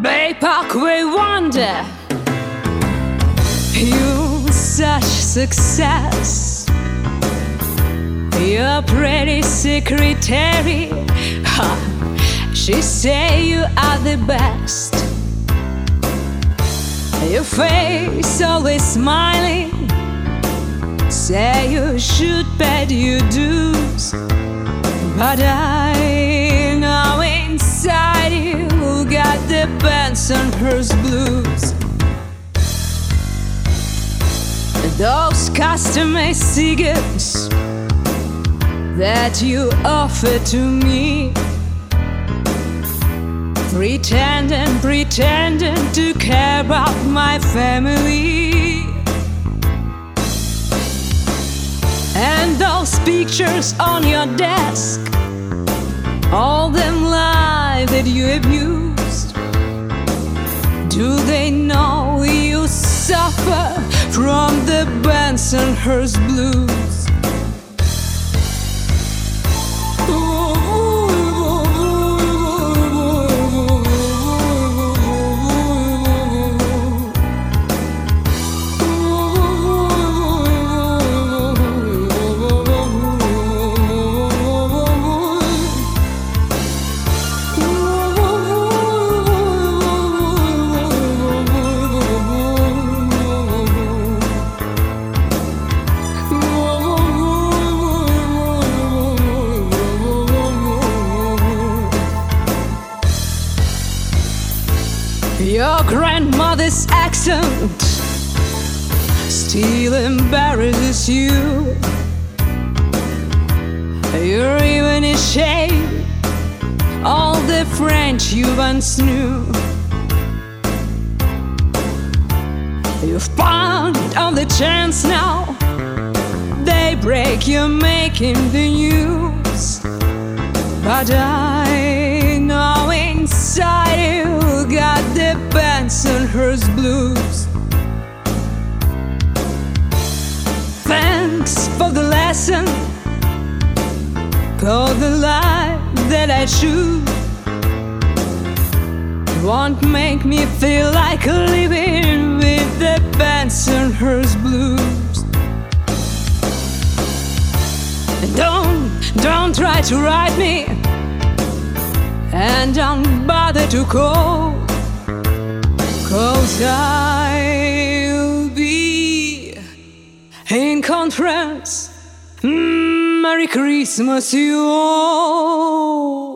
Bay Parkway wonder, you such success. Your pretty secretary, she say you are the best. Your face always smiling, say you should pay your dues. But I know inside you got the Bensonhurst blues. Those custom-made cigarettes that you offer to me, pretending to care about my family. And those pictures on your desk, all them lies that you abused, do they know you suffer from the Bensonhurst blues? Your grandmother's accent still embarrasses you. You're even ashamed all the French you once knew. You've pounced on the chance now, daybreak you're making the news. But I know inside you got the Bensonhurst blues. Thanks for the lesson, call the life that I choose. Won't make me feel like living with the Bensonhurst blues. Don't try to write me, and don't bother to call, 'cause I'll be in conference. Merry Christmas, you all.